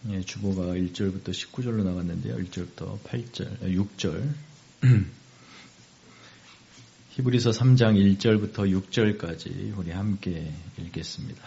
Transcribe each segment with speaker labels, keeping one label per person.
Speaker 1: 예, 주보가 1절부터 19절로 나갔는데요. 1절부터 8절, 6절. 히브리서 3장 1절부터 6절까지 우리 함께 읽겠습니다.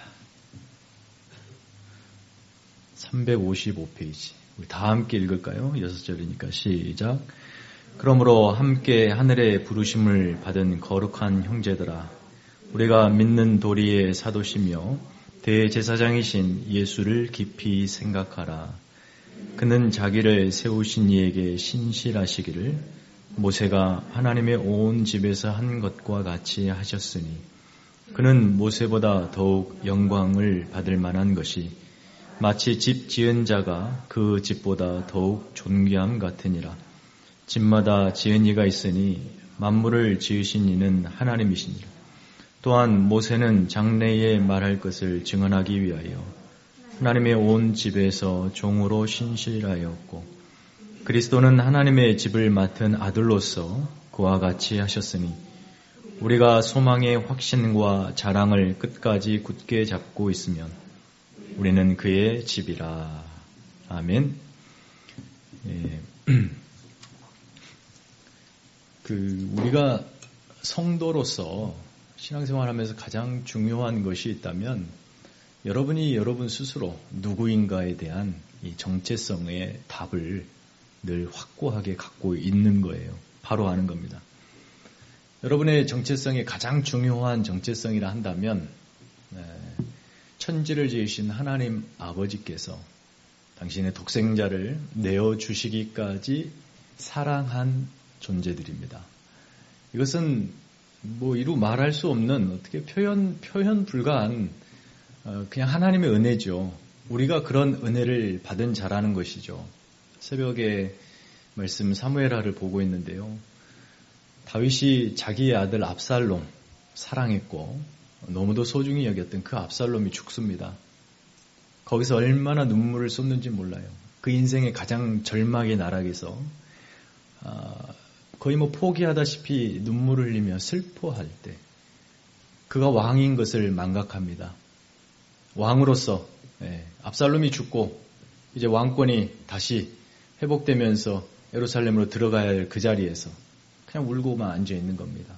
Speaker 1: 355페이지. 우리 다 함께 읽을까요? 6절이니까 시작. 그러므로 함께 하늘의 부르심을 받은 거룩한 형제들아, 우리가 믿는 도리의 사도시며 대제사장이신 예수를 깊이 생각하라. 그는 자기를 세우신 이에게 신실하시기를 모세가 하나님의 온 집에서 한 것과 같이 하셨으니 그는 모세보다 더욱 영광을 받을 만한 것이 마치 집 지은 자가 그 집보다 더욱 존귀함 같으니라. 집마다 지은 이가 있으니 만물을 지으신 이는 하나님이시니라. 또한 모세는 장래에 말할 것을 증언하기 위하여 하나님의 온 집에서 종으로 신실하였고 그리스도는 하나님의 집을 맡은 아들로서 그와 같이 하셨으니 우리가 소망의 확신과 자랑을 끝까지 굳게 잡고 있으면 우리는 그의 집이라. 아멘. 예. 우리가 성도로서 신앙생활하면서 가장 중요한 것이 있다면 여러분이 여러분 스스로 누구인가에 대한 이 정체성의 답을 늘 확고하게 갖고 있는 거예요. 바로 아는 겁니다. 여러분의 정체성이 가장 중요한 정체성이라 한다면 천지를 지으신 하나님 아버지께서 당신의 독생자를 내어주시기까지 사랑한 존재들입니다. 이것은 이루 말할 수 없는 어떻게 표현 불가한 그냥 하나님의 은혜죠. 우리가 그런 은혜를 받은 자라는 것이죠. 새벽에 말씀 사무엘하를 보고 있는데요. 다윗이 자기의 아들 압살롬 사랑했고 너무도 소중히 여겼던 그 압살롬이 죽습니다. 거기서 얼마나 눈물을 쏟는지 몰라요. 그 인생의 가장 절망의 나락에서 거의 포기하다시피 눈물을 흘리며 슬퍼할 때 그가 왕인 것을 망각합니다. 왕으로서 압살롬이 죽고 이제 왕권이 다시 회복되면서 예루살렘으로 들어가야 할 그 자리에서 그냥 울고만 앉아 있는 겁니다.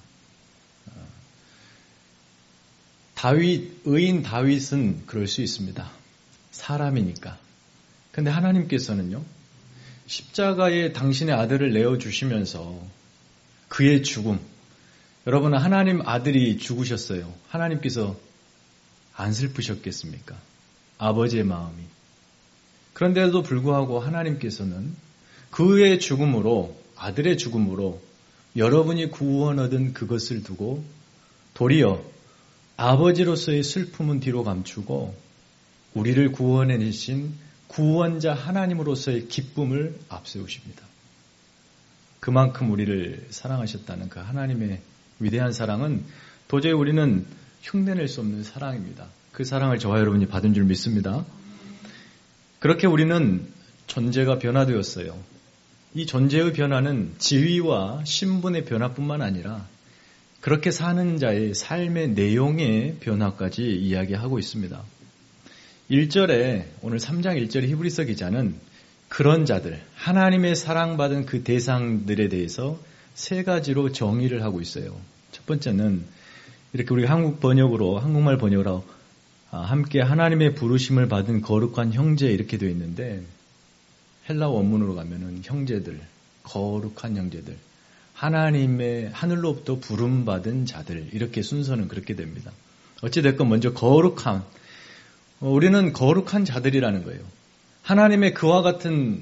Speaker 1: 의인 다윗은 그럴 수 있습니다. 사람이니까. 근데 하나님께서는요, 십자가에 당신의 아들을 내어주시면서 그의 죽음, 여러분은 하나님 아들이 죽으셨어요. 하나님께서 안 슬프셨겠습니까? 아버지의 마음이. 그런데도 불구하고 하나님께서는 그의 죽음으로, 아들의 죽음으로 여러분이 구원 얻은 그것을 두고 도리어 아버지로서의 슬픔은 뒤로 감추고 우리를 구원해내신 구원자 하나님으로서의 기쁨을 앞세우십니다. 그만큼 우리를 사랑하셨다는 그 하나님의 위대한 사랑은 도저히 우리는 흉내낼 수 없는 사랑입니다. 그 사랑을 저와 여러분이 받은 줄 믿습니다. 그렇게 우리는 존재가 변화되었어요. 이 존재의 변화는 지위와 신분의 변화뿐만 아니라 그렇게 사는 자의 삶의 내용의 변화까지 이야기하고 있습니다. 1절에 오늘 3장 1절의 히브리서 기자는 그런 자들, 하나님의 사랑받은 그 대상들에 대해서 세 가지로 정의를 하고 있어요. 첫 번째는 이렇게 우리가 한국말 번역으로 함께 하나님의 부르심을 받은 거룩한 형제 이렇게 되어 있는데 헬라 원문으로 가면은 형제들, 거룩한 형제들, 하나님의 하늘로부터 부름받은 자들 이렇게 순서는 그렇게 됩니다. 어찌됐건 먼저 거룩한 우리는 거룩한 자들이라는 거예요. 하나님의 그와 같은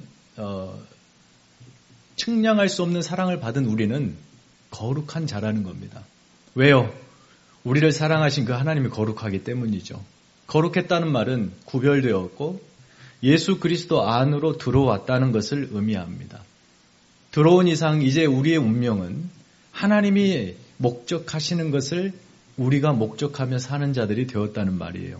Speaker 1: 측량할 수 없는 사랑을 받은 우리는 거룩한 자라는 겁니다. 왜요? 우리를 사랑하신 그 하나님이 거룩하기 때문이죠. 거룩했다는 말은 구별되었고 예수 그리스도 안으로 들어왔다는 것을 의미합니다. 들어온 이상 이제 우리의 운명은 하나님이 목적하시는 것을 우리가 목적하며 사는 자들이 되었다는 말이에요.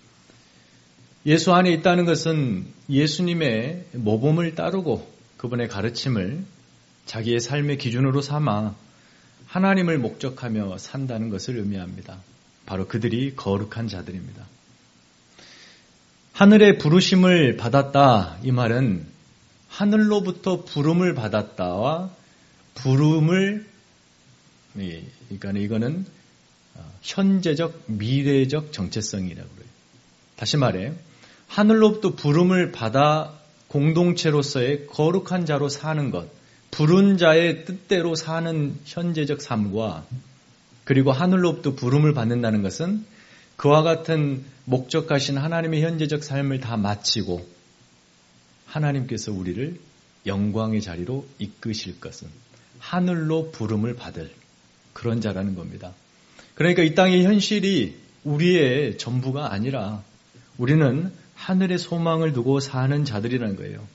Speaker 1: 예수 안에 있다는 것은 예수님의 모범을 따르고 그분의 가르침을 자기의 삶의 기준으로 삼아 하나님을 목적하며 산다는 것을 의미합니다. 바로 그들이 거룩한 자들입니다. 하늘의 부르심을 받았다. 이 말은 하늘로부터 부름을 받았다와 부름을, 그러니까 이거는 현재적, 미래적 정체성이라고 그래요. 다시 말해, 하늘로부터 부름을 받아 공동체로서의 거룩한 자로 사는 것, 부른 자의 뜻대로 사는 현재적 삶과, 그리고 하늘로부터 부름을 받는다는 것은 그와 같은 목적하신 하나님의 현재적 삶을 다 마치고 하나님께서 우리를 영광의 자리로 이끄실 것은 하늘로 부름을 받을 그런 자라는 겁니다. 그러니까 이 땅의 현실이 우리의 전부가 아니라 우리는 하늘의 소망을 두고 사는 자들이라는 거예요.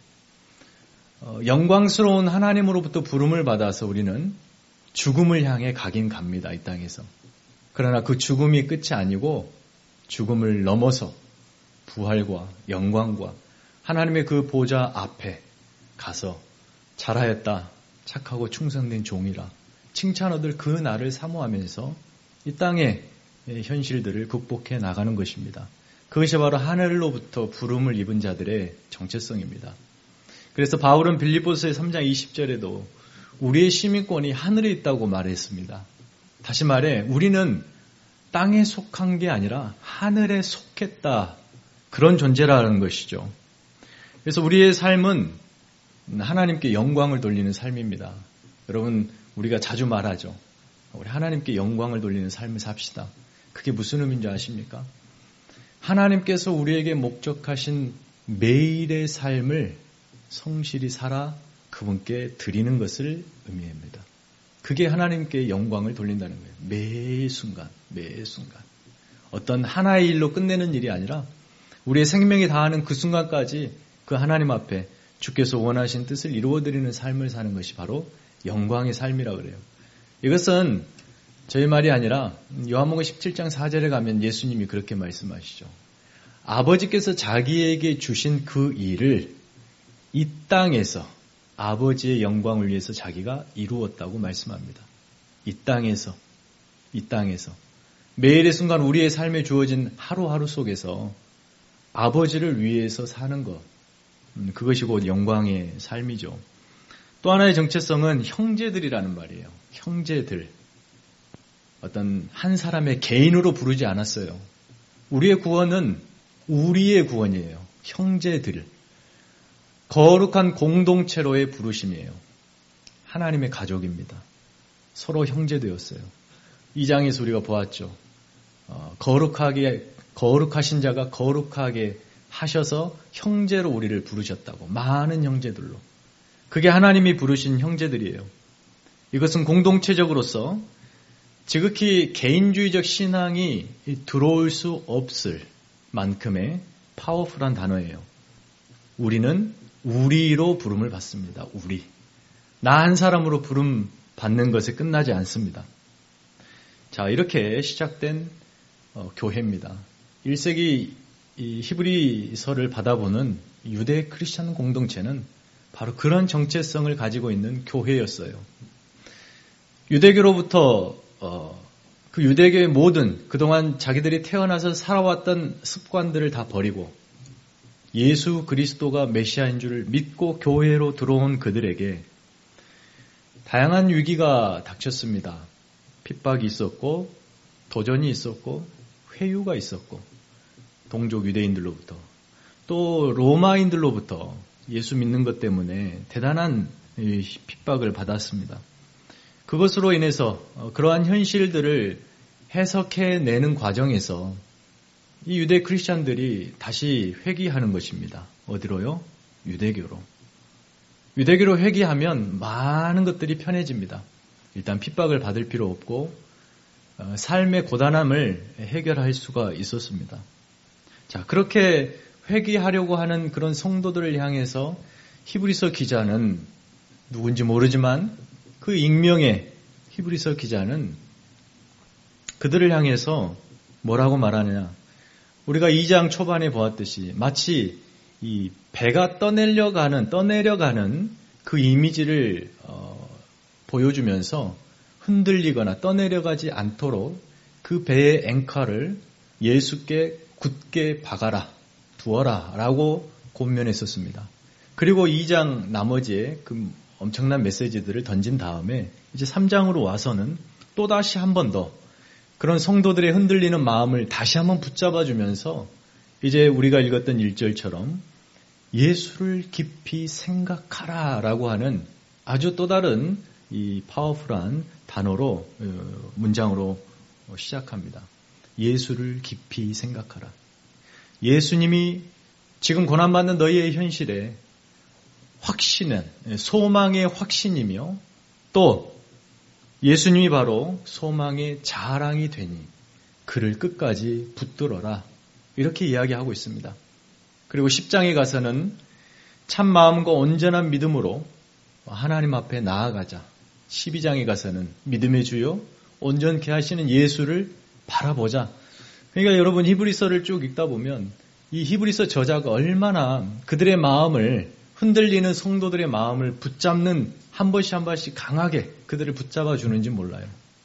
Speaker 1: 영광스러운 하나님으로부터 부름을 받아서 우리는 죽음을 향해 가긴 갑니다. 이 땅에서. 그러나 그 죽음이 끝이 아니고 죽음을 넘어서 부활과 영광과 하나님의 그 보좌 앞에 가서 잘하였다, 착하고 충성된 종이라 칭찬 얻을 그 날을 사모하면서 이 땅의 현실들을 극복해 나가는 것입니다. 그것이 바로 하늘로부터 부름을 입은 자들의 정체성입니다. 그래서 바울은 빌립보서의 3장 20절에도 우리의 시민권이 하늘에 있다고 말했습니다. 다시 말해 우리는 땅에 속한 게 아니라 하늘에 속했다. 그런 존재라는 것이죠. 그래서 우리의 삶은 하나님께 영광을 돌리는 삶입니다. 여러분, 우리가 자주 말하죠. 우리 하나님께 영광을 돌리는 삶을 삽시다. 그게 무슨 의미인지 아십니까? 하나님께서 우리에게 목적하신 매일의 삶을 성실히 살아 그분께 드리는 것을 의미합니다. 그게 하나님께 영광을 돌린다는 거예요. 매 순간, 매 순간. 어떤 하나의 일로 끝내는 일이 아니라 우리의 생명이 다하는 그 순간까지 그 하나님 앞에 주께서 원하신 뜻을 이루어드리는 삶을 사는 것이 바로 영광의 삶이라고 그래요. 이것은 저희 말이 아니라 요한복음 17장 4절에 가면 예수님이 그렇게 말씀하시죠. 아버지께서 자기에게 주신 그 일을 이 땅에서 아버지의 영광을 위해서 자기가 이루었다고 말씀합니다. 이 땅에서 매일의 순간 우리의 삶에 주어진 하루하루 속에서 아버지를 위해서 사는 것, 그것이 곧 영광의 삶이죠. 또 하나의 정체성은 형제들이라는 말이에요. 형제들. 어떤 한 사람의 개인으로 부르지 않았어요. 우리의 구원은 우리의 구원이에요. 형제들. 거룩한 공동체로의 부르심이에요. 하나님의 가족입니다. 서로 형제되었어요. 2장에서 우리가 보았죠. 거룩하신 자가 거룩하게 하셔서 형제로 우리를 부르셨다고. 많은 형제들로. 그게 하나님이 부르신 형제들이에요. 이것은 공동체적으로서 지극히 개인주의적 신앙이 들어올 수 없을 만큼의 파워풀한 단어예요. 우리는 우리로 부름을 받습니다. 우리. 나 한 사람으로 부름 받는 것에 끝나지 않습니다. 자, 이렇게 시작된 교회입니다. 1세기 이 히브리서를 받아보는 유대 크리스천 공동체는 바로 그런 정체성을 가지고 있는 교회였어요. 유대교로부터 그 유대교의 모든 그동안 자기들이 태어나서 살아왔던 습관들을 다 버리고 예수 그리스도가 메시아인 줄 믿고 교회로 들어온 그들에게 다양한 위기가 닥쳤습니다. 핍박이 있었고 도전이 있었고 회유가 있었고 동족 유대인들로부터 또 로마인들로부터 예수 믿는 것 때문에 대단한 핍박을 받았습니다. 그것으로 인해서 그러한 현실들을 해석해내는 과정에서 이 유대 크리스찬들이 다시 회귀하는 것입니다. 어디로요? 유대교로. 유대교로 회귀하면 많은 것들이 편해집니다. 일단 핍박을 받을 필요 없고 삶의 고단함을 해결할 수가 있었습니다. 자, 그렇게 회귀하려고 하는 그런 성도들을 향해서 히브리서 기자는 누군지 모르지만 그 익명의 히브리서 기자는 그들을 향해서 뭐라고 말하느냐. 우리가 2장 초반에 보았듯이 마치 이 배가 떠내려가는 그 이미지를 보여주면서 흔들리거나 떠내려가지 않도록 그 배의 앵커를 예수께 굳게 박아라. 두어라 라고 권면했었습니다. 그리고 2장 나머지의 그 엄청난 메시지들을 던진 다음에 이제 3장으로 와서는 또다시 한 번 더 그런 성도들의 흔들리는 마음을 다시 한번 붙잡아주면서 이제 우리가 읽었던 1절처럼 예수를 깊이 생각하라 라고 하는 아주 또 다른 이 파워풀한 단어로 문장으로 시작합니다. 예수를 깊이 생각하라. 예수님이 지금 고난받는 너희의 현실에 확신은 소망의 확신이며 또 예수님이 바로 소망의 자랑이 되니 그를 끝까지 붙들어라. 이렇게 이야기하고 있습니다. 그리고 10장에 가서는 참 마음과 온전한 믿음으로 하나님 앞에 나아가자. 12장에 가서는 믿음의 주요 온전케 하시는 예수를 바라보자. 그러니까 여러분 히브리서를 쭉 읽다 보면 이 히브리서 저자가 얼마나 그들의 마음을 흔들리는 성도들의 마음을 붙잡는 한 번씩 한 번씩 강하게 그들을 붙잡아 주는지 몰라요.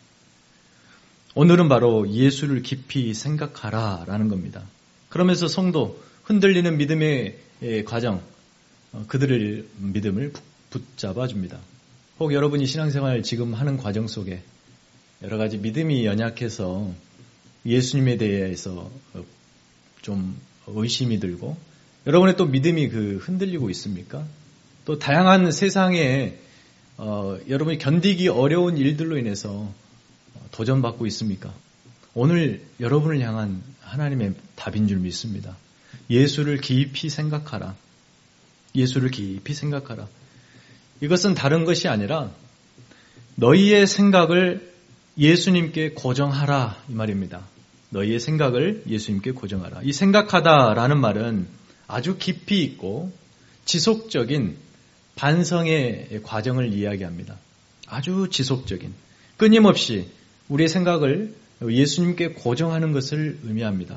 Speaker 1: 오늘은 바로 예수를 깊이 생각하라라는 겁니다. 그러면서 성도 흔들리는 믿음의 과정, 그들의 믿음을 붙잡아 줍니다. 혹 여러분이 신앙생활 지금 하는 과정 속에 여러 가지 믿음이 연약해서 예수님에 대해서 좀 의심이 들고 여러분의 또 믿음이 흔들리고 있습니까? 또 다양한 세상에 여러분이 견디기 어려운 일들로 인해서 도전받고 있습니까? 오늘 여러분을 향한 하나님의 답인 줄 믿습니다. 예수를 깊이 생각하라. 예수를 깊이 생각하라. 이것은 다른 것이 아니라 너희의 생각을 예수님께 고정하라 이 말입니다. 너희의 생각을 예수님께 고정하라. 이 생각하다라는 말은 아주 깊이 있고 지속적인 반성의 과정을 이야기합니다. 아주 지속적인, 끊임없이 우리의 생각을 예수님께 고정하는 것을 의미합니다.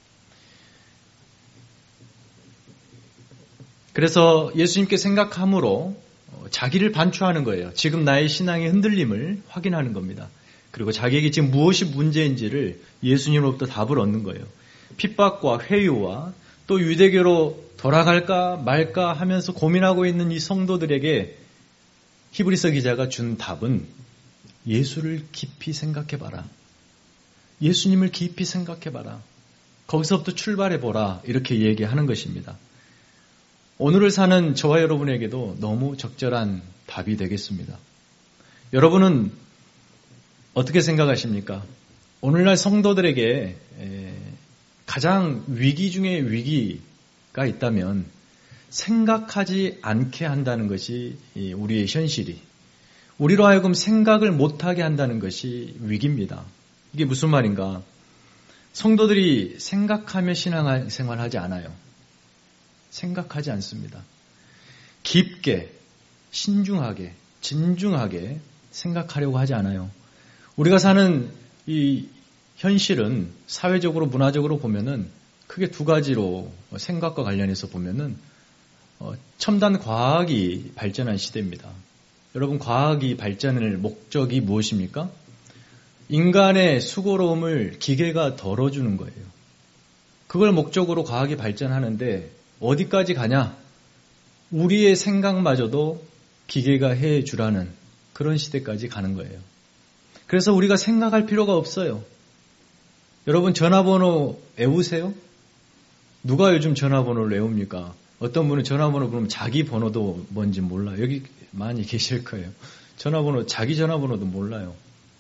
Speaker 1: 그래서 예수님께 생각함으로 자기를 반추하는 거예요. 지금 나의 신앙의 흔들림을 확인하는 겁니다. 그리고 자기에게 지금 무엇이 문제인지를 예수님으로부터 답을 얻는 거예요. 핍박과 회유와 또 유대교로 돌아갈까 말까 하면서 고민하고 있는 이 성도들에게 히브리서 기자가 준 답은 예수를 깊이 생각해봐라. 예수님을 깊이 생각해봐라. 거기서부터 출발해보라. 이렇게 얘기하는 것입니다. 오늘을 사는 저와 여러분에게도 너무 적절한 답이 되겠습니다. 여러분은 어떻게 생각하십니까? 오늘날 성도들에게 가장 위기 중에 위기가 있다면 생각하지 않게 한다는 것이 우리의 현실이, 우리로 하여금 생각을 못하게 한다는 것이 위기입니다. 이게 무슨 말인가? 성도들이 생각하며 신앙생활하지 않아요. 생각하지 않습니다. 깊게, 신중하게, 진중하게 생각하려고 하지 않아요. 우리가 사는 이 현실은 사회적으로, 문화적으로 보면은 크게 두 가지로 생각과 관련해서 보면은 첨단 과학이 발전한 시대입니다. 여러분, 과학이 발전할 목적이 무엇입니까? 인간의 수고로움을 기계가 덜어주는 거예요. 그걸 목적으로 과학이 발전하는데 어디까지 가냐? 우리의 생각마저도 기계가 해주라는 그런 시대까지 가는 거예요. 그래서 우리가 생각할 필요가 없어요. 여러분, 전화번호 외우세요? 누가 요즘 전화번호를 외웁니까? 어떤 분은 전화번호 그러면 자기 번호도 뭔지 몰라요. 여기 많이 계실 거예요. 전화번호, 자기 전화번호도 몰라요.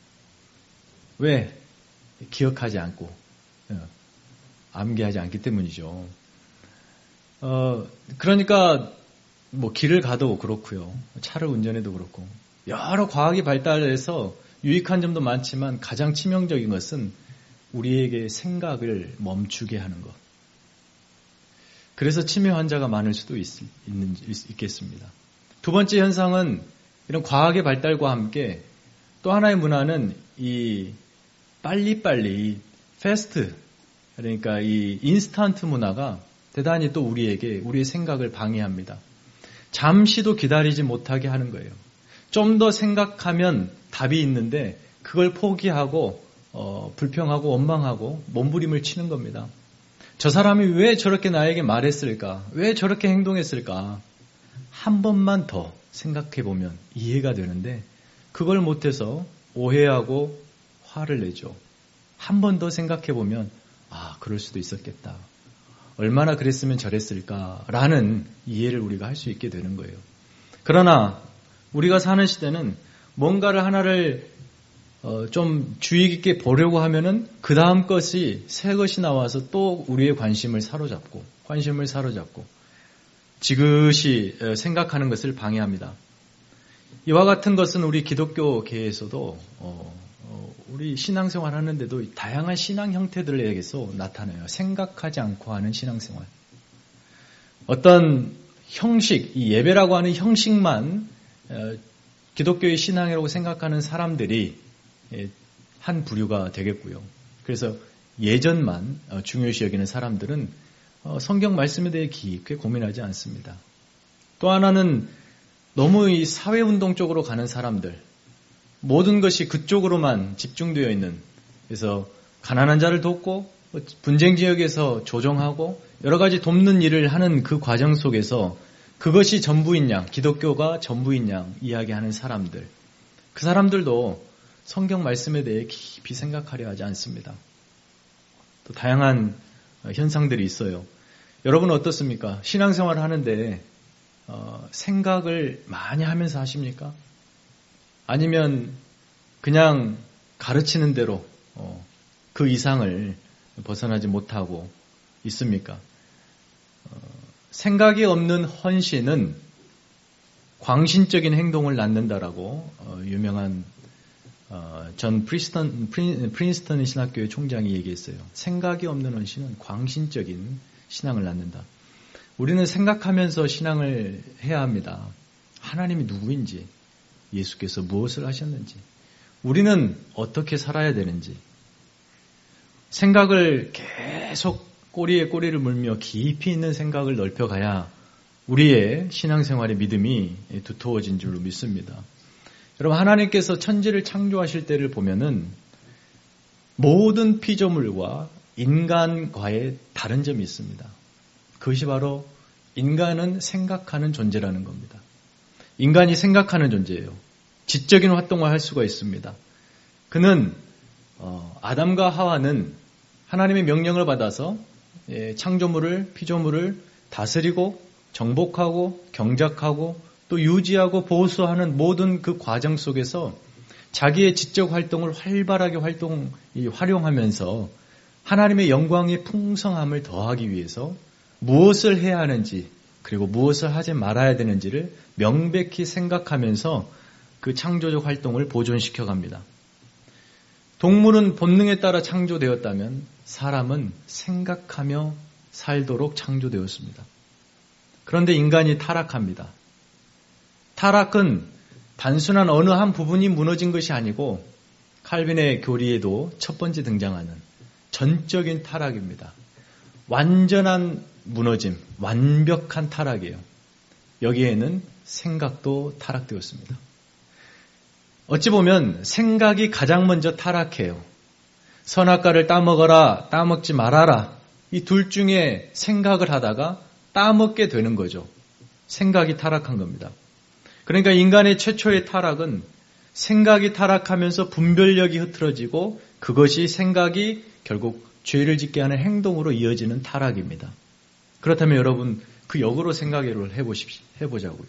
Speaker 1: 왜? 기억하지 않고, 암기하지 않기 때문이죠. 그러니까 뭐 길을 가도 그렇고요. 차를 운전해도 그렇고 여러 과학이 발달해서 유익한 점도 많지만 가장 치명적인 것은 우리에게 생각을 멈추게 하는 것. 그래서 치매 환자가 많을 수도 있겠습니다. 두 번째 현상은 이런 과학의 발달과 함께 또 하나의 문화는 이 빨리빨리 패스트, 그러니까 이 인스턴트 문화가 대단히 또 우리의 생각을 방해합니다. 잠시도 기다리지 못하게 하는 거예요. 좀 더 생각하면 답이 있는데 그걸 포기하고 불평하고 원망하고 몸부림을 치는 겁니다. 저 사람이 왜 저렇게 나에게 말했을까? 왜 저렇게 행동했을까? 한 번만 더 생각해 보면 이해가 되는데 그걸 못해서 오해하고 화를 내죠. 한 번 더 생각해 보면 그럴 수도 있었겠다. 얼마나 그랬으면 저랬을까라는 이해를 우리가 할 수 있게 되는 거예요. 그러나 우리가 사는 시대는 뭔가를 하나를 좀 주의 깊게 보려고 하면은 그 다음 것이 새 것이 나와서 또 우리의 관심을 사로잡고 지그시 생각하는 것을 방해합니다. 이와 같은 것은 우리 기독교계에서도 우리 신앙생활 하는데도 다양한 신앙 형태들에게서 나타나요. 생각하지 않고 하는 신앙생활. 어떤 형식, 이 예배라고 하는 형식만 기독교의 신앙이라고 생각하는 사람들이 한 부류가 되겠고요. 그래서 예전만 중요시 여기는 사람들은 성경 말씀에 대해 깊게 고민하지 않습니다. 또 하나는 너무 이 사회운동 쪽으로 가는 사람들, 모든 것이 그쪽으로만 집중되어 있는, 그래서 가난한 자를 돕고 분쟁 지역에서 조정하고 여러 가지 돕는 일을 하는 그 과정 속에서 그것이 전부인 양, 기독교가 전부인 양 이야기하는 사람들, 그 사람들도 성경 말씀에 대해 깊이 생각하려 하지 않습니다. 또 다양한 현상들이 있어요. 여러분은 어떻습니까? 신앙생활을 하는데 생각을 많이 하면서 하십니까? 아니면 그냥 가르치는 대로 그 이상을 벗어나지 못하고 있습니까? 생각이 없는 헌신은 광신적인 행동을 낳는다라고 유명한 전 프린스턴 신학교의 총장이 얘기했어요. 생각이 없는 헌신은 광신적인 신앙을 낳는다. 우리는 생각하면서 신앙을 해야 합니다. 하나님이 누구인지, 예수께서 무엇을 하셨는지, 우리는 어떻게 살아야 되는지, 생각을 계속 꼬리에 꼬리를 물며 깊이 있는 생각을 넓혀가야 우리의 신앙생활의 믿음이 두터워진 줄로 믿습니다. 여러분, 하나님께서 천지를 창조하실 때를 보면은 모든 피조물과 인간과의 다른 점이 있습니다. 그것이 바로 인간은 생각하는 존재라는 겁니다. 인간이 생각하는 존재예요. 지적인 활동을 할 수가 있습니다. 그는 아담과 하와는 하나님의 명령을 받아서 창조물을, 피조물을 다스리고 정복하고 경작하고 또 유지하고 보수하는 모든 그 과정 속에서 자기의 지적 활동을 활발하게 활용하면서 하나님의 영광의 풍성함을 더하기 위해서 무엇을 해야 하는지 그리고 무엇을 하지 말아야 되는지를 명백히 생각하면서 그 창조적 활동을 보존시켜 갑니다. 동물은 본능에 따라 창조되었다면 사람은 생각하며 살도록 창조되었습니다. 그런데 인간이 타락합니다. 타락은 단순한 어느 한 부분이 무너진 것이 아니고 칼빈의 교리에도 첫 번째 등장하는 전적인 타락입니다. 완전한 무너짐, 완벽한 타락이에요. 여기에는 생각도 타락되었습니다. 어찌 보면 생각이 가장 먼저 타락해요. 선악과를 따먹어라, 따먹지 말아라. 이 둘 중에 생각을 하다가 따먹게 되는 거죠. 생각이 타락한 겁니다. 그러니까 인간의 최초의 타락은 생각이 타락하면서 분별력이 흐트러지고 그것이 생각이 결국 죄를 짓게 하는 행동으로 이어지는 타락입니다. 그렇다면 여러분 그 역으로 생각을 해보자고요.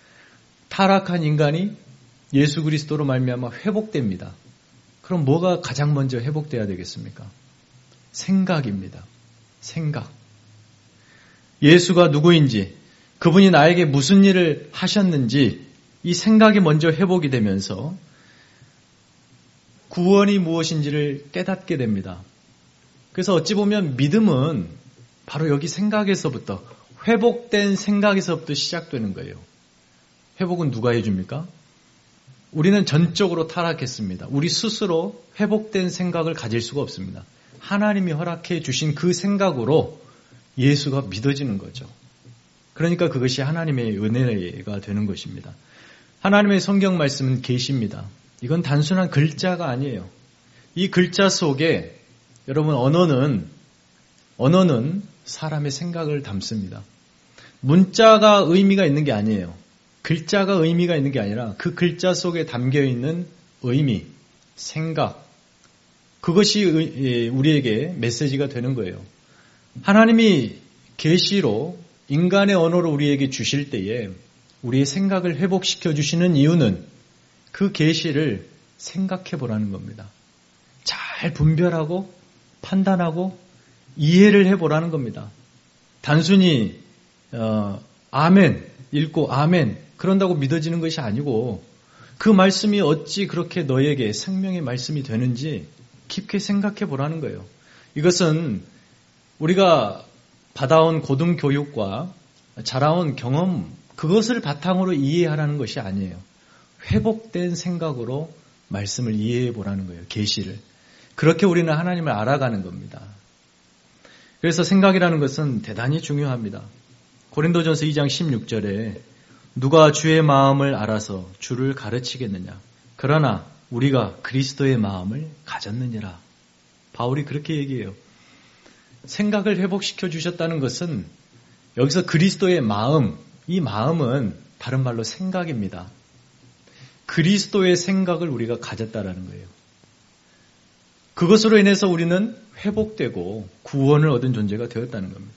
Speaker 1: 타락한 인간이 예수 그리스도로 말미암아 회복됩니다. 그럼 뭐가 가장 먼저 회복돼야 되겠습니까? 생각입니다. 생각. 예수가 누구인지, 그분이 나에게 무슨 일을 하셨는지 이 생각이 먼저 회복이 되면서 구원이 무엇인지를 깨닫게 됩니다. 그래서 어찌 보면 믿음은 바로 여기 생각에서부터, 회복된 생각에서부터 시작되는 거예요. 회복은 누가 해줍니까? 우리는 전적으로 타락했습니다. 우리 스스로 회복된 생각을 가질 수가 없습니다. 하나님이 허락해 주신 그 생각으로 예수가 믿어지는 거죠. 그러니까 그것이 하나님의 은혜가 되는 것입니다. 하나님의 성경 말씀은 계시입니다. 이건 단순한 글자가 아니에요. 이 글자 속에 여러분 언어는 언어는 사람의 생각을 담습니다. 문자가 의미가 있는 게 아니에요. 글자가 의미가 있는 게 아니라 그 글자 속에 담겨있는 의미, 생각, 그것이 우리에게 메시지가 되는 거예요. 하나님이 계시로 인간의 언어로 우리에게 주실 때에 우리의 생각을 회복시켜 주시는 이유는 그 계시를 생각해 보라는 겁니다. 잘 분별하고 판단하고 이해를 해보라는 겁니다. 단순히 아멘 읽고 아멘 그런다고 믿어지는 것이 아니고 그 말씀이 어찌 그렇게 너에게 생명의 말씀이 되는지 깊게 생각해 보라는 거예요. 이것은 우리가 받아온 고등교육과 자라온 경험 그것을 바탕으로 이해하라는 것이 아니에요. 회복된 생각으로 말씀을 이해해 보라는 거예요. 계시를. 그렇게 우리는 하나님을 알아가는 겁니다. 그래서 생각이라는 것은 대단히 중요합니다. 고린도전서 2장 16절에 누가 주의 마음을 알아서 주를 가르치겠느냐. 그러나 우리가 그리스도의 마음을 가졌느니라. 바울이 그렇게 얘기해요. 생각을 회복시켜 주셨다는 것은 여기서 그리스도의 마음, 이 마음은 다른 말로 생각입니다. 그리스도의 생각을 우리가 가졌다라는 거예요. 그것으로 인해서 우리는 회복되고 구원을 얻은 존재가 되었다는 겁니다.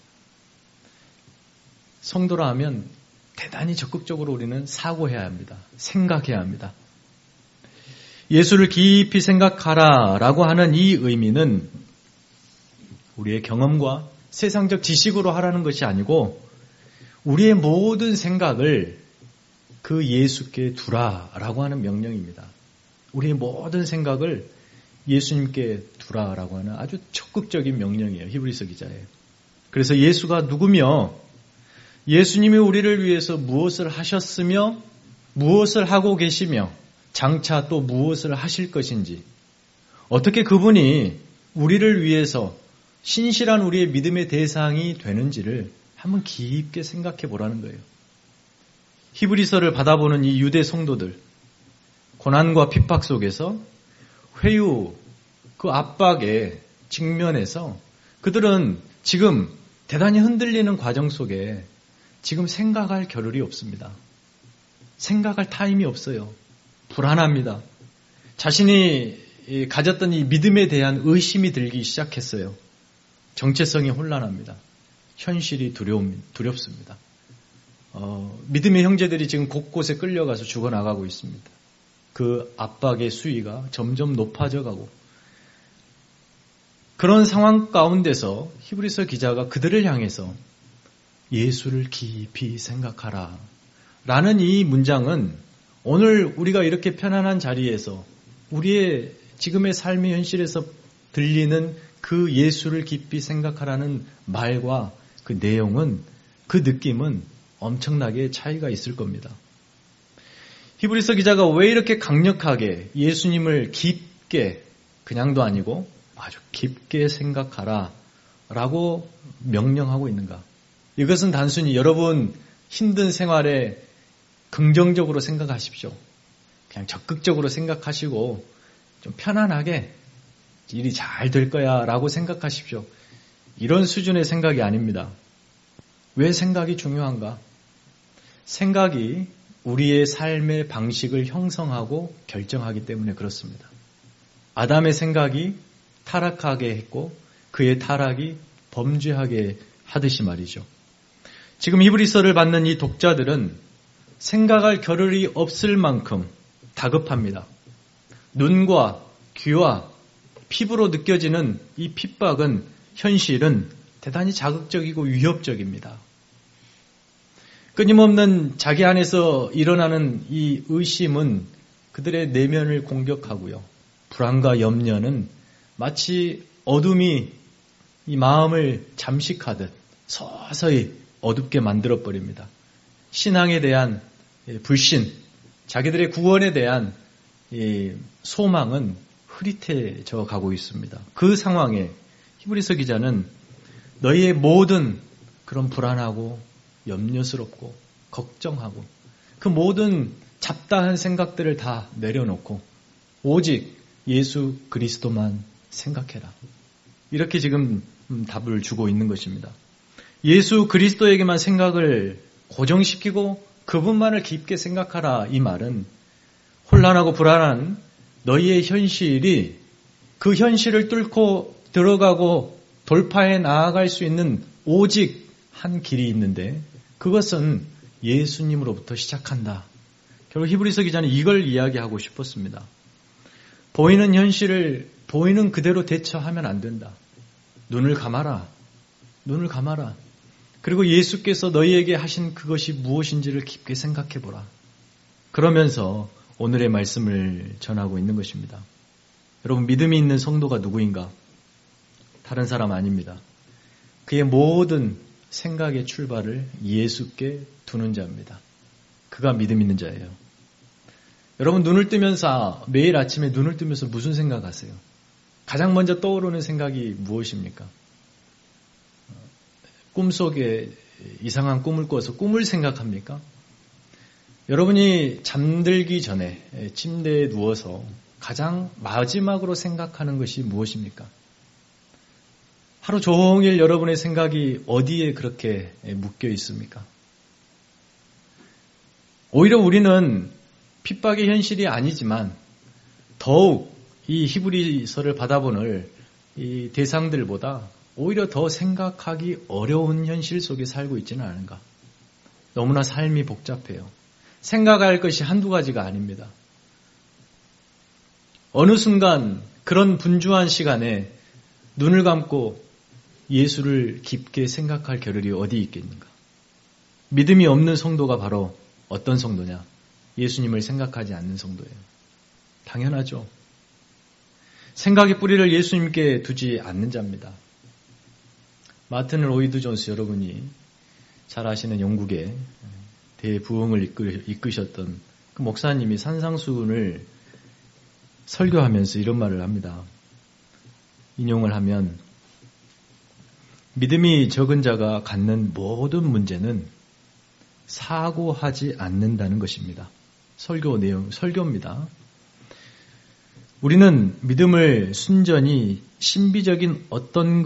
Speaker 1: 성도라 하면 대단히 적극적으로 우리는 사고해야 합니다. 생각해야 합니다. 예수를 깊이 생각하라 라고 하는 이 의미는 우리의 경험과 세상적 지식으로 하라는 것이 아니고 우리의 모든 생각을 그 예수께 두라라고 하는 명령입니다. 우리의 모든 생각을 예수님께 두라라고 하는 아주 적극적인 명령이에요. 히브리서 기자에. 그래서 예수가 누구며 예수님이 우리를 위해서 무엇을 하셨으며 무엇을 하고 계시며 장차 또 무엇을 하실 것인지 어떻게 그분이 우리를 위해서 신실한 우리의 믿음의 대상이 되는지를 한번 깊게 생각해 보라는 거예요. 히브리서를 받아보는 이 유대 성도들 고난과 핍박 속에서 회유 그 압박에 직면해서 그들은 지금 대단히 흔들리는 과정 속에 지금 생각할 겨를이 없습니다. 생각할 타임이 없어요. 불안합니다. 자신이 가졌던 이 믿음에 대한 의심이 들기 시작했어요. 정체성이 혼란합니다. 현실이 두렵습니다. 믿음의 형제들이 지금 곳곳에 끌려가서 죽어나가고 있습니다. 그 압박의 수위가 점점 높아져 가고 그런 상황 가운데서 히브리서 기자가 그들을 향해서 예수를 깊이 생각하라 라는 이 문장은 오늘 우리가 이렇게 편안한 자리에서 우리의 지금의 삶의 현실에서 들리는 그 예수를 깊이 생각하라는 말과 그 내용은 그 느낌은 엄청나게 차이가 있을 겁니다. 히브리서 기자가 왜 이렇게 강력하게 예수님을 깊게 그냥도 아니고 아주 깊게 생각하라 라고 명령하고 있는가? 이것은 단순히 여러분 힘든 생활에 긍정적으로 생각하십시오. 그냥 적극적으로 생각하시고 좀 편안하게 일이 잘 될 거야 라고 생각하십시오. 이런 수준의 생각이 아닙니다. 왜 생각이 중요한가? 생각이 우리의 삶의 방식을 형성하고 결정하기 때문에 그렇습니다. 아담의 생각이 타락하게 했고 그의 타락이 범죄하게 하듯이 말이죠. 지금 히브리서를 받는 이 독자들은 생각할 겨를이 없을 만큼 다급합니다. 눈과 귀와 피부로 느껴지는 이 핍박은 현실은 대단히 자극적이고 위협적입니다. 끊임없는 자기 안에서 일어나는 이 의심은 그들의 내면을 공격하고요. 불안과 염려는 마치 어둠이 이 마음을 잠식하듯 서서히 어둡게 만들어버립니다. 신앙에 대한 불신, 자기들의 구원에 대한 소망은 흐릿해져 가고 있습니다. 그 상황에 히브리서 기자는 너희의 모든 그런 불안하고 염려스럽고 걱정하고 그 모든 잡다한 생각들을 다 내려놓고 오직 예수 그리스도만 생각해라. 이렇게 지금 답을 주고 있는 것입니다. 예수 그리스도에게만 생각을 고정시키고 그분만을 깊게 생각하라, 이 말은 혼란하고 불안한 너희의 현실이 그 현실을 뚫고 들어가고 돌파해 나아갈 수 있는 오직 한 길이 있는데 그것은 예수님으로부터 시작한다. 결국 히브리서 기자는 이걸 이야기하고 싶었습니다. 보이는 현실을 보이는 그대로 대처하면 안 된다. 눈을 감아라. 눈을 감아라. 그리고 예수께서 너희에게 하신 그것이 무엇인지를 깊게 생각해 보라. 그러면서 오늘의 말씀을 전하고 있는 것입니다. 여러분, 믿음이 있는 성도가 누구인가? 다른 사람 아닙니다. 그의 모든 생각의 출발을 예수께 두는 자입니다. 그가 믿음 있는 자예요. 여러분, 눈을 뜨면서 매일 아침에 눈을 뜨면서 무슨 생각하세요? 가장 먼저 떠오르는 생각이 무엇입니까? 꿈속에 이상한 꿈을 꿔서 꿈을 생각합니까? 여러분이 잠들기 전에 침대에 누워서 가장 마지막으로 생각하는 것이 무엇입니까? 하루 종일 여러분의 생각이 어디에 그렇게 묶여 있습니까? 오히려 우리는 핍박의 현실이 아니지만 더욱 이 히브리서를 받아보는 이 대상들보다 오히려 더 생각하기 어려운 현실 속에 살고 있지는 않은가. 너무나 삶이 복잡해요. 생각할 것이 한두 가지가 아닙니다. 어느 순간 그런 분주한 시간에 눈을 감고 예수를 깊게 생각할 겨를이 어디 있겠는가. 믿음이 없는 성도가 바로 어떤 성도냐? 예수님을 생각하지 않는 성도예요. 당연하죠. 생각의 뿌리를 예수님께 두지 않는 자입니다. 마틴 로이드 존스, 여러분이 잘 아시는 영국의 대부흥을 이끄셨던 그 목사님이 산상수훈을 설교하면서 이런 말을 합니다. 인용을 하면, 믿음이 적은 자가 갖는 모든 문제는 사고하지 않는다는 것입니다. 설교입니다. 우리는 믿음을 순전히 신비적인 어떤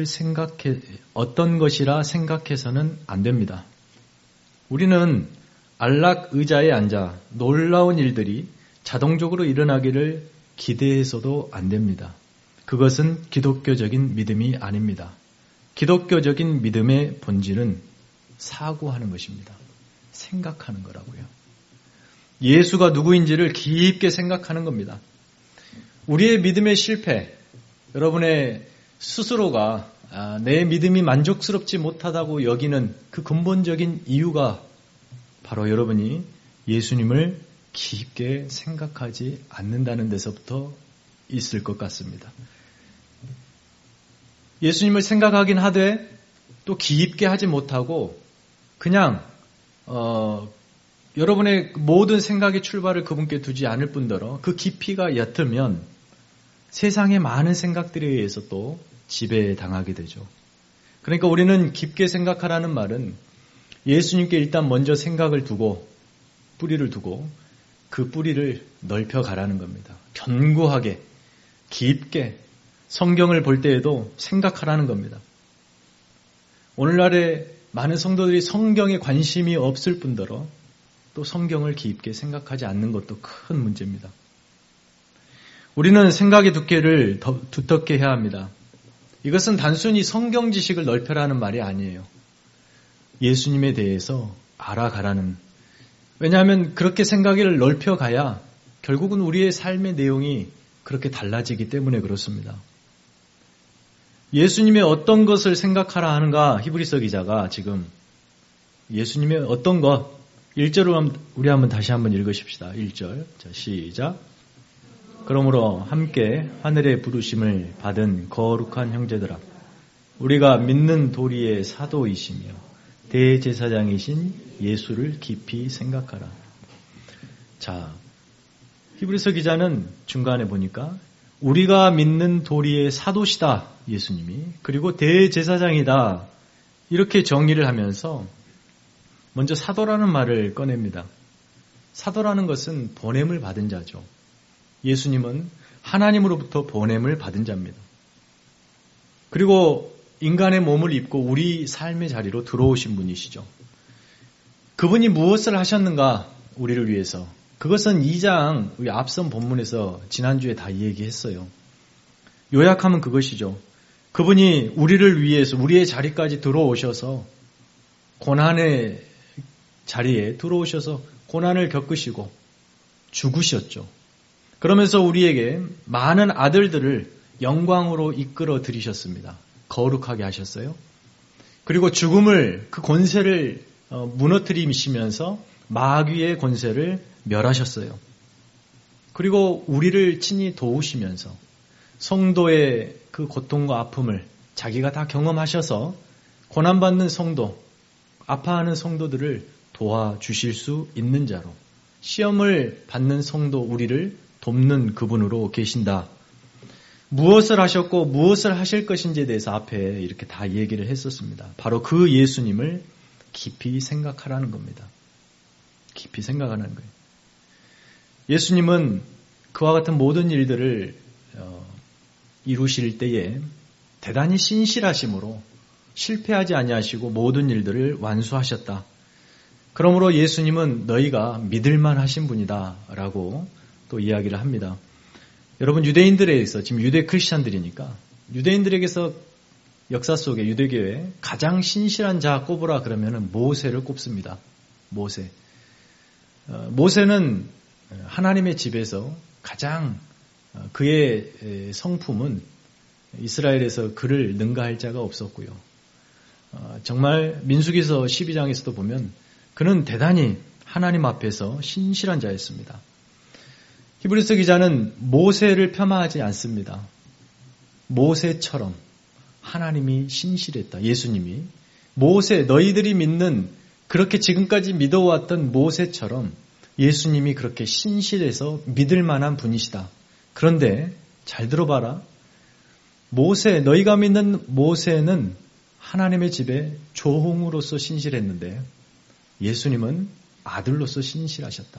Speaker 1: 것이라 생각해서는 안 됩니다. 우리는 안락 의자에 앉아 놀라운 일들이 자동적으로 일어나기를 기대해서도 안 됩니다. 그것은 기독교적인 믿음이 아닙니다. 기독교적인 믿음의 본질은 사고하는 것입니다. 생각하는 거라고요. 예수가 누구인지를 깊게 생각하는 겁니다. 우리의 믿음의 실패, 여러분의 스스로가 내 믿음이 만족스럽지 못하다고 여기는 그 근본적인 이유가 바로 여러분이 예수님을 깊게 생각하지 않는다는 데서부터 있을 것 같습니다. 예수님을 생각하긴 하되 또 깊게 하지 못하고 그냥 여러분의 모든 생각의 출발을 그분께 두지 않을 뿐더러 그 깊이가 얕으면 세상의 많은 생각들에 의해서 또 지배당하게 되죠. 그러니까 우리는 깊게 생각하라는 말은 예수님께 일단 먼저 생각을 두고 뿌리를 두고 그 뿌리를 넓혀가라는 겁니다. 견고하게 깊게 성경을 볼 때에도 생각하라는 겁니다. 오늘날의 많은 성도들이 성경에 관심이 없을 뿐더러 또 성경을 깊게 생각하지 않는 것도 큰 문제입니다. 우리는 생각의 두께를 두텁게 해야 합니다. 이것은 단순히 성경 지식을 넓혀라는 말이 아니에요. 예수님에 대해서 알아가라는. 왜냐하면 그렇게 생각을 넓혀가야 결국은 우리의 삶의 내용이 그렇게 달라지기 때문에 그렇습니다. 예수님의 어떤 것을 생각하라 하는가, 히브리서 기자가 지금 예수님의 어떤 것, 1절을 우리 한번 다시 한번 읽으십시다. 1절. 자, 시작. 그러므로 함께 하늘의 부르심을 받은 거룩한 형제들아, 우리가 믿는 도리의 사도이시며 대제사장이신 예수를 깊이 생각하라. 자, 히브리서 기자는 중간에 보니까 우리가 믿는 도리의 사도시다, 예수님이. 그리고 대제사장이다. 이렇게 정의를 하면서 먼저 사도라는 말을 꺼냅니다. 사도라는 것은 보냄을 받은 자죠. 예수님은 하나님으로부터 보냄을 받은 자입니다. 그리고 인간의 몸을 입고 우리 삶의 자리로 들어오신 분이시죠. 그분이 무엇을 하셨는가 우리를 위해서. 그것은 2장 우리 앞선 본문에서 지난주에 다 얘기했어요. 요약하면 그것이죠. 그분이 우리를 위해서 우리의 자리까지 들어오셔서 고난의 자리에 들어오셔서 고난을 겪으시고 죽으셨죠. 그러면서 우리에게 많은 아들들을 영광으로 이끌어 들이셨습니다. 거룩하게 하셨어요. 그리고 죽음을 그 권세를 무너뜨리시면서 마귀의 권세를 멸하셨어요. 그리고 우리를 친히 도우시면서 성도의 그 고통과 아픔을 자기가 다 경험하셔서 고난받는 성도, 아파하는 성도들을 도와주실 수 있는 자로, 시험을 받는 성도 우리를 돕는 그분으로 계신다. 무엇을 하셨고 무엇을 하실 것인지에 대해서 앞에 이렇게 다 얘기를 했었습니다. 바로 그 예수님을 깊이 생각하라는 겁니다. 깊이 생각하는 거예요. 예수님은 그와 같은 모든 일들을 이루실 때에 대단히 신실하심으로 실패하지 아니하시고 모든 일들을 완수하셨다. 그러므로 예수님은 너희가 믿을만 하신 분이다 라고 또 이야기를 합니다. 여러분, 유대인들에게서, 지금 유대 크리스찬들이니까 유대인들에게서 역사 속에 유대교에 가장 신실한 자 꼽으라 그러면 모세를 꼽습니다. 모세는 하나님의 집에서 가장 그의 성품은 이스라엘에서 그를 능가할 자가 없었고요. 정말 민수기서 12장에서도 보면 그는 대단히 하나님 앞에서 신실한 자였습니다. 히브리서 기자는 모세를 폄하하지 않습니다. 모세처럼 하나님이 신실했다. 예수님이 모세, 너희들이 믿는 그렇게 지금까지 믿어왔던 모세처럼 예수님이 그렇게 신실해서 믿을 만한 분이시다. 그런데 잘 들어봐라. 너희가 믿는 모세는 하나님의 집에 조홍으로서 신실했는데 예수님은 아들로서 신실하셨다.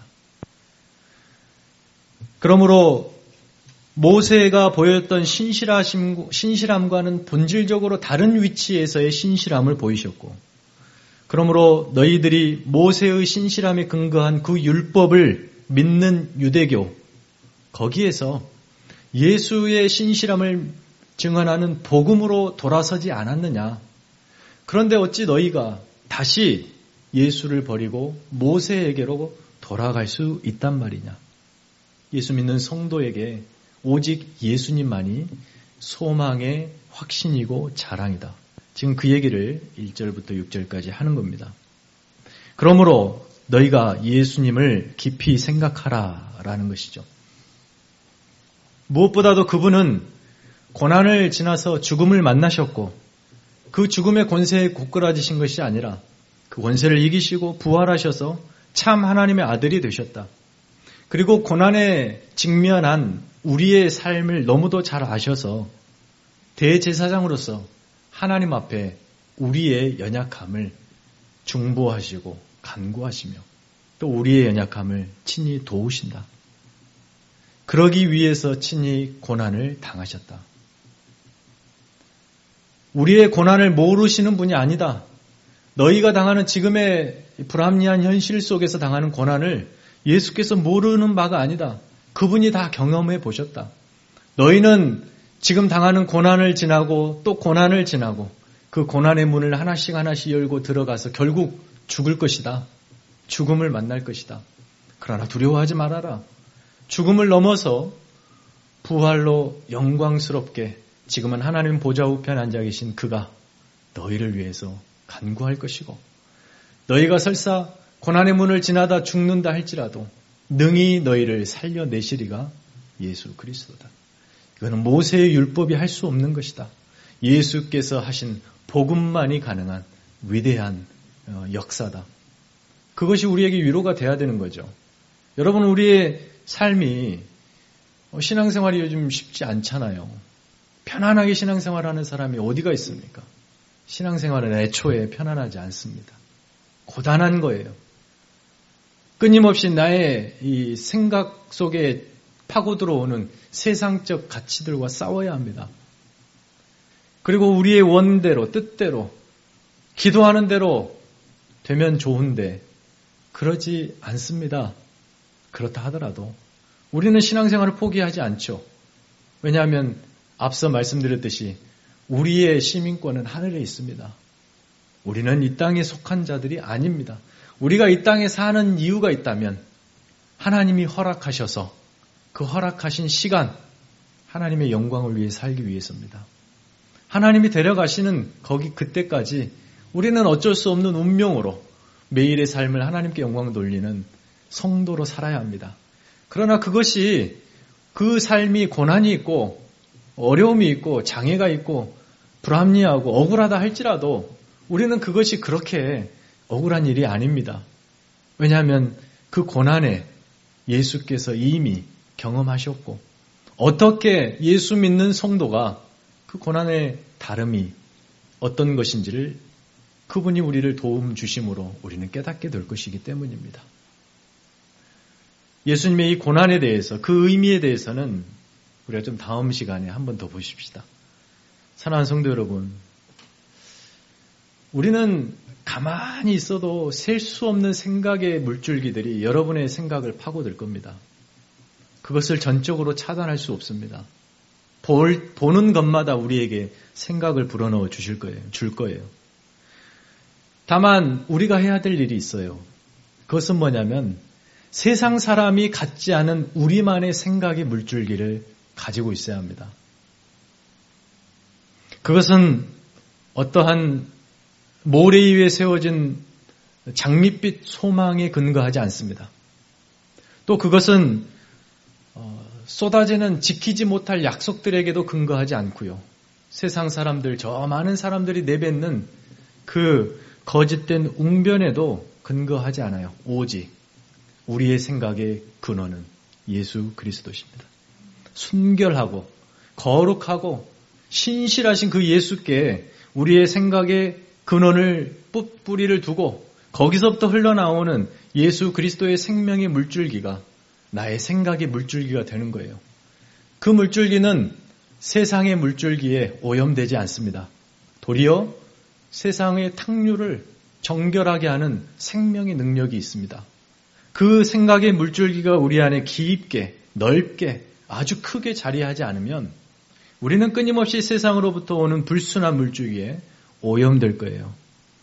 Speaker 1: 그러므로 모세가 보였던 신실함과는 본질적으로 다른 위치에서의 신실함을 보이셨고, 그러므로 너희들이 모세의 신실함에 근거한 그 율법을 믿는 유대교, 거기에서 예수의 신실함을 증언하는 복음으로 돌아서지 않았느냐. 그런데 어찌 너희가 다시 예수를 버리고 모세에게로 돌아갈 수 있단 말이냐. 예수 믿는 성도에게 오직 예수님만이 소망의 확신이고 자랑이다. 지금 그 얘기를 1절부터 6절까지 하는 겁니다. 그러므로 너희가 예수님을 깊이 생각하라라는 것이죠. 무엇보다도 그분은 고난을 지나서 죽음을 만나셨고 그 죽음의 권세에 고꾸라지신 것이 아니라 그 권세를 이기시고 부활하셔서 참 하나님의 아들이 되셨다. 그리고 고난에 직면한 우리의 삶을 너무도 잘 아셔서 대제사장으로서 하나님 앞에 우리의 연약함을 중보하시고 간구하시며 또 우리의 연약함을 친히 도우신다. 그러기 위해서 친히 고난을 당하셨다. 우리의 고난을 모르시는 분이 아니다. 너희가 당하는 지금의 불합리한 현실 속에서 당하는 고난을 예수께서 모르는 바가 아니다. 그분이 다 경험해 보셨다. 너희는 지금 당하는 고난을 지나고 또 고난을 지나고 그 고난의 문을 하나씩 열고 들어가서 결국 죽을 것이다. 죽음을 만날 것이다. 그러나 두려워하지 말아라. 죽음을 넘어서 부활로 영광스럽게 지금은 하나님 보좌 우편에 앉아 계신 그가 너희를 위해서 간구할 것이고 너희가 설사 고난의 문을 지나다 죽는다 할지라도 능히 너희를 살려내시리가 예수 그리스도다. 이거는 모세의 율법이 할 수 없는 것이다. 예수께서 하신 복음만이 가능한 위대한 역사다. 그것이 우리에게 위로가 돼야 되는 거죠. 여러분, 우리의 삶이 신앙생활이 요즘 쉽지 않잖아요. 편안하게 신앙생활하는 사람이 어디가 있습니까? 신앙생활은 애초에 편안하지 않습니다. 고단한 거예요. 끊임없이 나의 이 생각 속에 파고 들어오는 세상적 가치들과 싸워야 합니다. 그리고 우리의 원대로, 뜻대로, 기도하는 대로 되면 좋은데 그러지 않습니다. 그렇다 하더라도 우리는 신앙생활을 포기하지 않죠. 왜냐하면 앞서 말씀드렸듯이 우리의 시민권은 하늘에 있습니다. 우리는 이 땅에 속한 자들이 아닙니다. 우리가 이 땅에 사는 이유가 있다면 하나님이 허락하셔서 그 허락하신 시간, 하나님의 영광을 위해 살기 위해서입니다. 하나님이 데려가시는 거기 그때까지 우리는 어쩔 수 없는 운명으로 매일의 삶을 하나님께 영광 돌리는 성도로 살아야 합니다. 그러나 그것이 그 삶이 고난이 있고 어려움이 있고 장애가 있고 불합리하고 억울하다 할지라도 우리는 그것이 그렇게 억울한 일이 아닙니다. 왜냐하면 그 고난에 예수께서 이미 경험하셨고 어떻게 예수 믿는 성도가 그 고난의 다름이 어떤 것인지를 그분이 우리를 도움 주심으로 우리는 깨닫게 될 것이기 때문입니다. 예수님의 이 고난에 대해서 그 의미에 대해서는 우리가 좀 다음 시간에 한 번 더 보십시다. 사랑하는 성도 여러분, 우리는 가만히 있어도 셀 수 없는 생각의 물줄기들이 여러분의 생각을 파고들 겁니다. 그것을 전적으로 차단할 수 없습니다. 보는 것마다 우리에게 생각을 불어넣어 줄 거예요. 다만 우리가 해야 될 일이 있어요. 그것은 뭐냐면 세상 사람이 갖지 않은 우리만의 생각의 물줄기를 가지고 있어야 합니다. 그것은 어떠한 모래 위에 세워진 장밋빛 소망에 근거하지 않습니다. 또 그것은 쏟아지는 지키지 못할 약속들에게도 근거하지 않고요. 세상 사람들, 저 많은 사람들이 내뱉는 그 거짓된 웅변에도 근거하지 않아요. 오직 우리의 생각의 근원은 예수 그리스도십니다. 순결하고 거룩하고 신실하신 그 예수께 우리의 생각의 근원을 뿌리를 두고 거기서부터 흘러나오는 예수 그리스도의 생명의 물줄기가 나의 생각의 물줄기가 되는 거예요. 그 물줄기는 세상의 물줄기에 오염되지 않습니다. 도리어 세상의 탕류를 정결하게 하는 생명의 능력이 있습니다. 그 생각의 물줄기가 우리 안에 깊게, 넓게, 아주 크게 자리하지 않으면 우리는 끊임없이 세상으로부터 오는 불순한 물줄기에 오염될 거예요.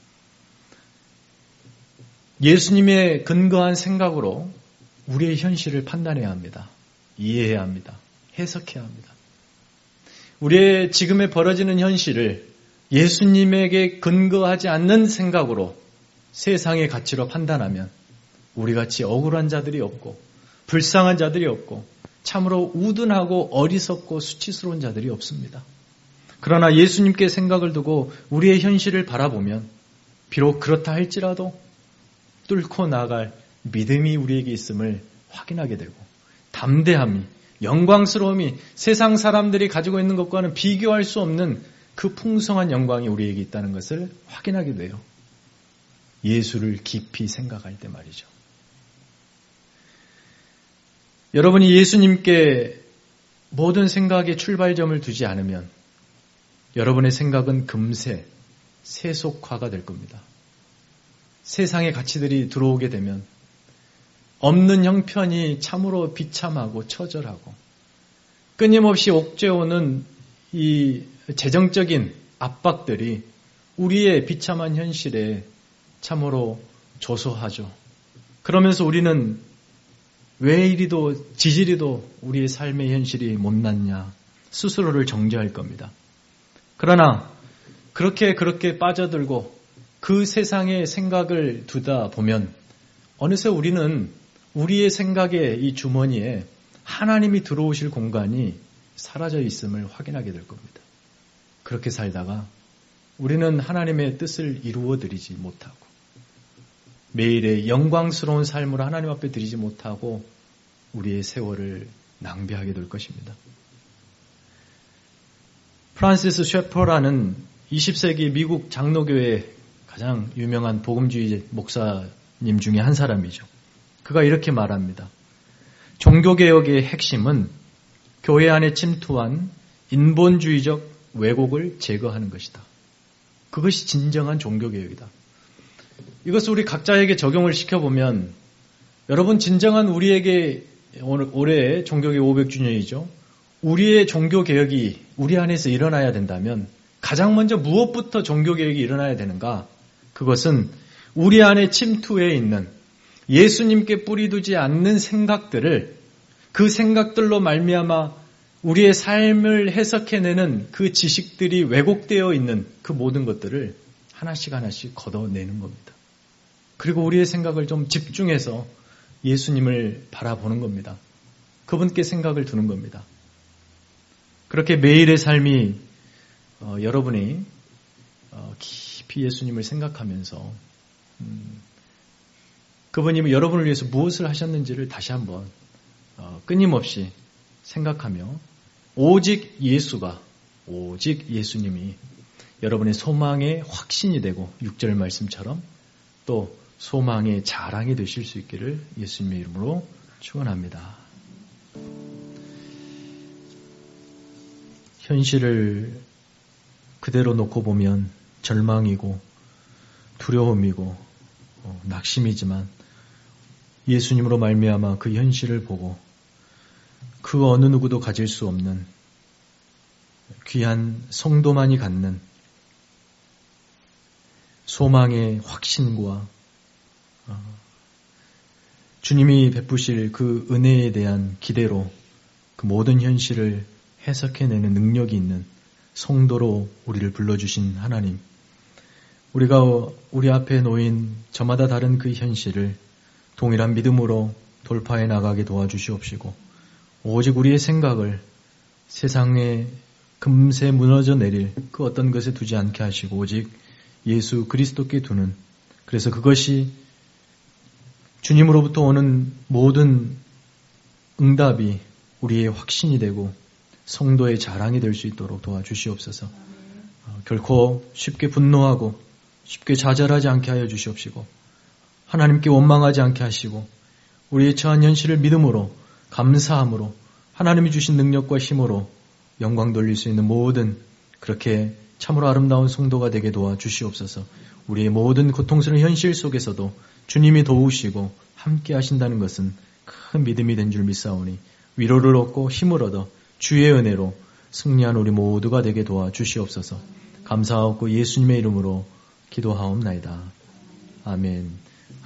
Speaker 1: 예수님의 근거한 생각으로 우리의 현실을 판단해야 합니다. 이해해야 합니다. 해석해야 합니다. 우리의 지금에 벌어지는 현실을 예수님에게 근거하지 않는 생각으로 세상의 가치로 판단하면 우리같이 억울한 자들이 없고 불쌍한 자들이 없고 참으로 우둔하고 어리석고 수치스러운 자들이 없습니다. 그러나 예수님께 생각을 두고 우리의 현실을 바라보면 비록 그렇다 할지라도 뚫고 나갈 믿음이 우리에게 있음을 확인하게 되고 담대함이, 영광스러움이 세상 사람들이 가지고 있는 것과는 비교할 수 없는 그 풍성한 영광이 우리에게 있다는 것을 확인하게 돼요. 예수를 깊이 생각할 때 말이죠. 여러분이 예수님께 모든 생각의 출발점을 두지 않으면 여러분의 생각은 금세 세속화가 될 겁니다. 세상의 가치들이 들어오게 되면 없는 형편이 참으로 비참하고 처절하고 끊임없이 옥죄오는 이 재정적인 압박들이 우리의 비참한 현실에 참으로 조소하죠. 그러면서 우리는 왜 이리도 지지리도 우리의 삶의 현실이 못났냐 스스로를 정죄할 겁니다. 그러나 그렇게 빠져들고 그 세상의 생각을 두다 보면 어느새 우리는 우리의 생각의 이 주머니에 하나님이 들어오실 공간이 사라져 있음을 확인하게 될 겁니다. 그렇게 살다가 우리는 하나님의 뜻을 이루어드리지 못하고 매일의 영광스러운 삶으로 하나님 앞에 드리지 못하고 우리의 세월을 낭비하게 될 것입니다. 프란시스 셰퍼라는 20세기 미국 장로교회의 가장 유명한 복음주의 목사님 중에 한 사람이죠. 그가 이렇게 말합니다. 종교개혁의 핵심은 교회 안에 침투한 인본주의적 왜곡을 제거하는 것이다. 그것이 진정한 종교개혁이다. 이것을 우리 각자에게 적용을 시켜보면 여러분 진정한 우리에게 올해 종교개혁 500주년이죠. 우리의 종교개혁이 우리 안에서 일어나야 된다면 가장 먼저 무엇부터 종교개혁이 일어나야 되는가? 그것은 우리 안에 침투해 있는 예수님께 뿌리두지 않는 생각들을 그 생각들로 말미암아 우리의 삶을 해석해내는 그 지식들이 왜곡되어 있는 그 모든 것들을 하나씩 하나씩 걷어내는 겁니다. 그리고 우리의 생각을 좀 집중해서 예수님을 바라보는 겁니다. 그분께 생각을 두는 겁니다. 그렇게 매일의 삶이 여러분이 깊이 예수님을 생각하면서 그분이 여러분을 위해서 무엇을 하셨는지를 다시 한번 끊임없이 생각하며 오직 예수가, 오직 예수님이 여러분의 소망의 확신이 되고 6절 말씀처럼 또 소망의 자랑이 되실 수 있기를 예수님의 이름으로 축원합니다. 현실을 그대로 놓고 보면 절망이고 두려움이고 낙심이지만 예수님으로 말미암아 그 현실을 보고 그 어느 누구도 가질 수 없는 귀한 성도만이 갖는 소망의 확신과 주님이 베푸실 그 은혜에 대한 기대로 그 모든 현실을 해석해내는 능력이 있는 성도로 우리를 불러주신 하나님, 우리가 우리 앞에 놓인 저마다 다른 그 현실을 동일한 믿음으로 돌파해 나가게 도와주시옵시고 오직 우리의 생각을 세상에 금세 무너져 내릴 그 어떤 것에 두지 않게 하시고 오직 예수 그리스도께 두는, 그래서 그것이 주님으로부터 오는 모든 응답이 우리의 확신이 되고 성도의 자랑이 될 수 있도록 도와주시옵소서. 결코 쉽게 분노하고 쉽게 좌절하지 않게 하여 주시옵시고 하나님께 원망하지 않게 하시고 우리의 처한 현실을 믿음으로 감사함으로 하나님이 주신 능력과 힘으로 영광 돌릴 수 있는 모든 그렇게 참으로 아름다운 성도가 되게 도와주시옵소서. 우리의 모든 고통스러운 현실 속에서도 주님이 도우시고 함께 하신다는 것은 큰 믿음이 된 줄 믿사오니 위로를 얻고 힘을 얻어 주의 은혜로 승리한 우리 모두가 되게 도와주시옵소서. 감사하고 예수님의 이름으로 기도하옵나이다. 아멘.